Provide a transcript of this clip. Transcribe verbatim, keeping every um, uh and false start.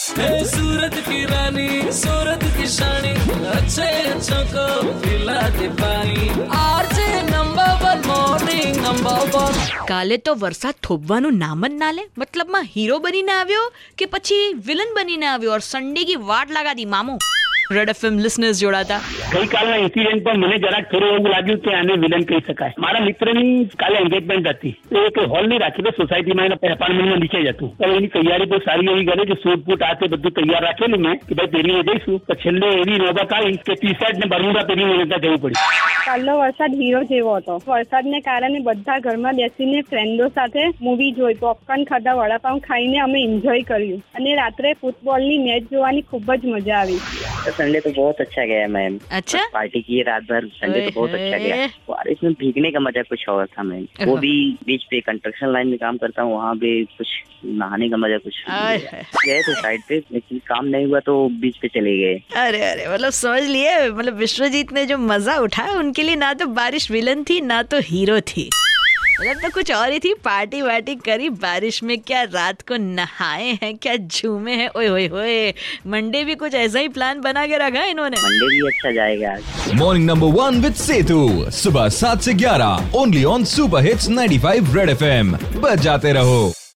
सूरत की रानी सूरत की शानी अच्छे अच्छों को पिला दे पानी R J number one morning number one. કાલે તો વરસાદ થોભવાનું નામ જ ના લે. મતલબમાં હીરો બનીને આવ્યો કે પછી વિલન બનીને આવ્યો और संडे की वाट लगा दी मामू. રેડ એફએમ લિસનર્સ જોડાતા ગઈકાલના ઇન્સિડન્ટ પર મને જરાક થોડું એવું લાગ્યું કે આને વિલન કહી શકાય. મારા મિત્રની કાલે એન્ગેજમેન્ટ હતી. એક હોલ ની રાખી સોસાયટીમાં એના એપાર્ટમેન્ટમાં નીચે જ હતું. તો એની તૈયારી બહુ સારી એવી કરે કે સૂટ બૂટ આ તે બધું તૈયાર રાખેલું મેં કે ભાઈ પહેરીને જઈશું. તો છેલ્લે એવી નોબત આવી કે ટી શર્ટ ને બરમુડા પહેરીને ત્યાં જવું પડ્યું. કાલનો વરસાદ હીરો જેવો હતો. વરસાદને કારણે બધા ઘરમાં બેસીને ફ્રેન્ડો સાથે મૂવી જોઈ, પોપકોર્ન ખાધા, વડાપાઉં ખાઈને અમે એન્જોય કર્યું અને રાત્રે ફૂટબોલની મેચ જોવાની ખૂબ જ મજા આવી. संडे तो बहुत अच्छा गया मैम. अच्छा, पार्टी की रात भर. संडे तो बहुत अच्छा गया. बारिश में भीगने का मजा कुछ और था मैम. वो भी बीच पे कंस्ट्रक्शन लाइन में काम करता हूँ, वहाँ पे कुछ नहाने का मजा कुछ गए थे साइड पे, लेकिन काम नहीं हुआ तो बीच पे चले गए. अरे अरे मतलब समझ लिए, मतलब विश्वजीत ने जो मजा उठाया उनके लिए ना तो बारिश विलन थी ना तो हीरो थी, मतलब तो कुछ और ही थी. पार्टी वार्टी करी बारिश में, क्या रात को नहाए हैं, क्या झूमे हैं. ओए होए होए, मंडे भी कुछ ऐसा ही प्लान बना के रखा है इन्होंने. मंडे भी अच्छा जाएगा. Morning number one with Setu, सुबह सात से ग्यारह only on super hits ninety five red FM. बच जाते रहो.